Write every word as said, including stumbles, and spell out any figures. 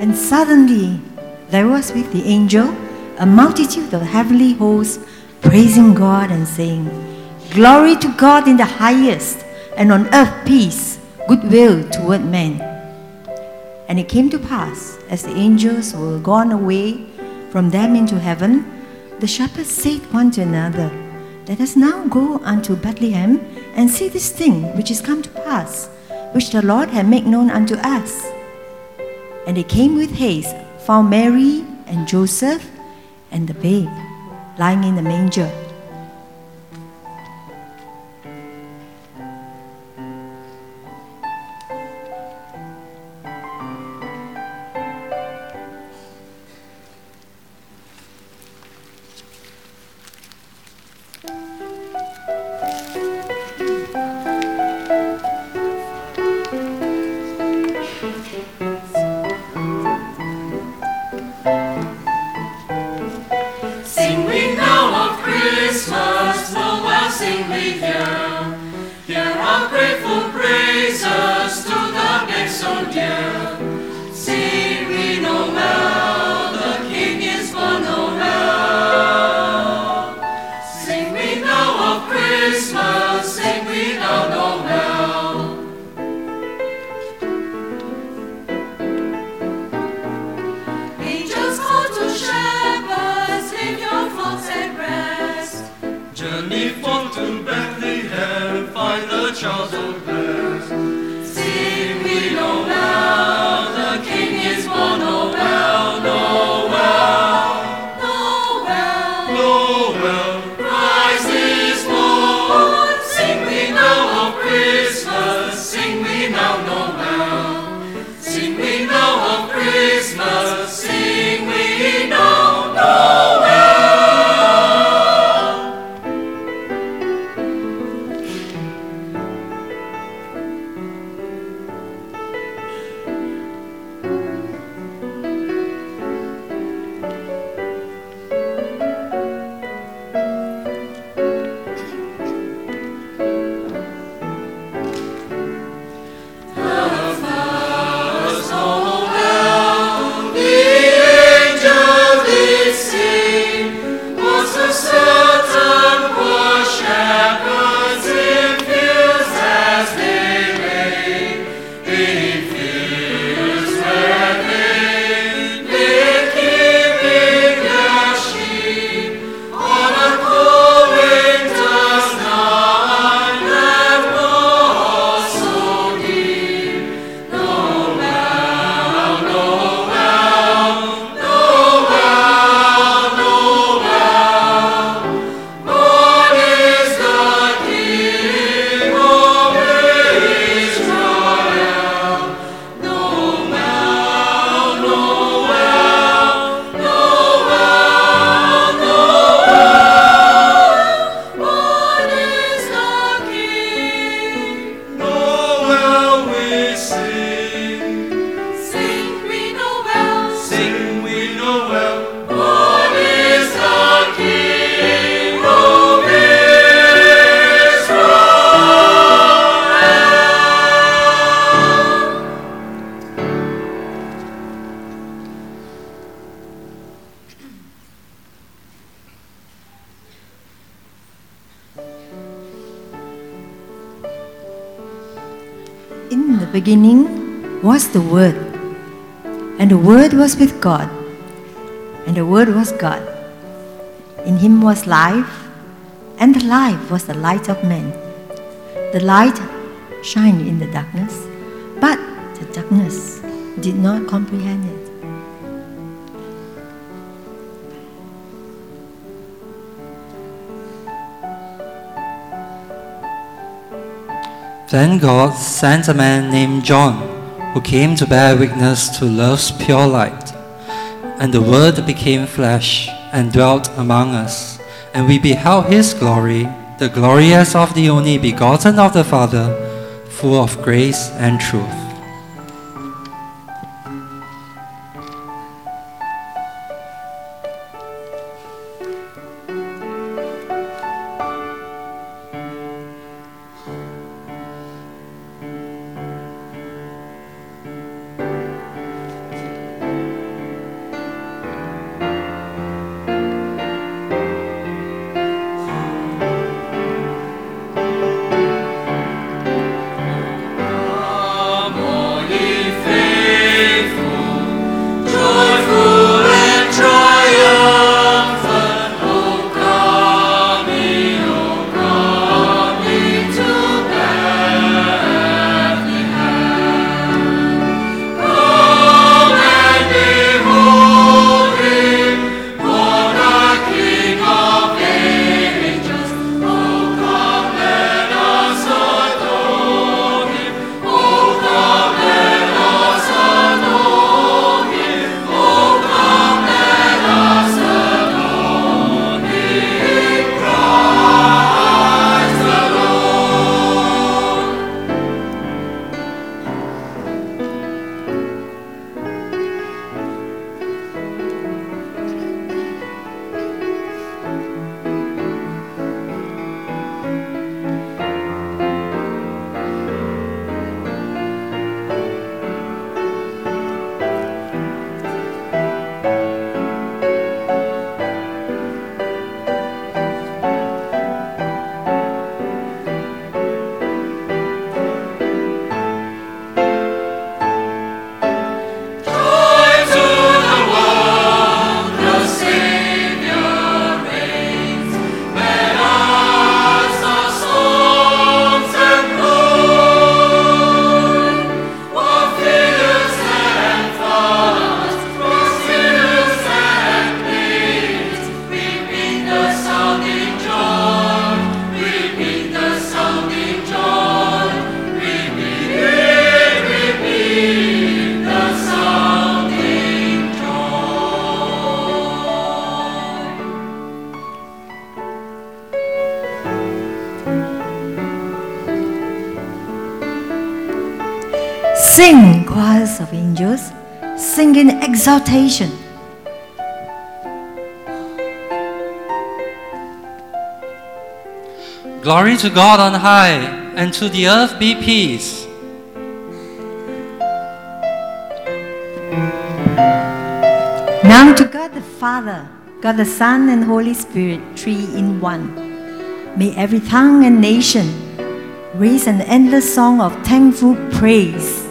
And suddenly there was with the angel a multitude of heavenly hosts praising God and saying, "Glory to God in the highest, and on earth peace, goodwill toward men." And it came to pass, as the angels were gone away from them into heaven, the shepherds said one to another, "Let us now go unto Bethlehem, and see this thing which is come to pass, which the Lord hath made known unto us." And they came with haste, found Mary and Joseph and the babe lying in the manger. In the beginning was the Word, and the Word was with God, and the Word was God. In Him was life, and the life was the light of men. The light shined in the darkness, but the darkness did not comprehend it. Then God sent a man named John, who came to bear witness to love's pure light. And the Word became flesh and dwelt among us, and we beheld His glory, the glory as of the only begotten of the Father, full of grace and truth. Sing, choirs of angels, sing in exaltation. Glory to God on high, and to the earth be peace. Now to God the Father, God the Son, and Holy Spirit, three in one. May every tongue and nation raise an endless song of thankful praise